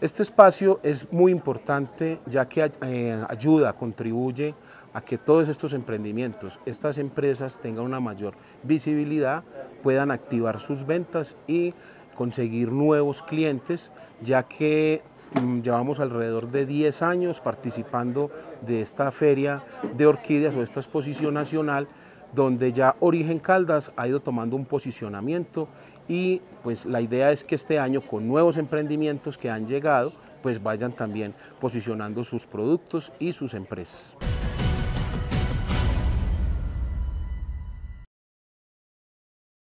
Este espacio es muy importante ya que ayuda, contribuye a que todos estos emprendimientos, estas empresas tengan una mayor visibilidad, puedan activar sus ventas y conseguir nuevos clientes, ya que llevamos alrededor de 10 años participando de esta feria de orquídeas o esta exposición nacional, donde ya Origen Caldas ha ido tomando un posicionamiento y pues la idea es que este año con nuevos emprendimientos que han llegado pues vayan también posicionando sus productos y sus empresas.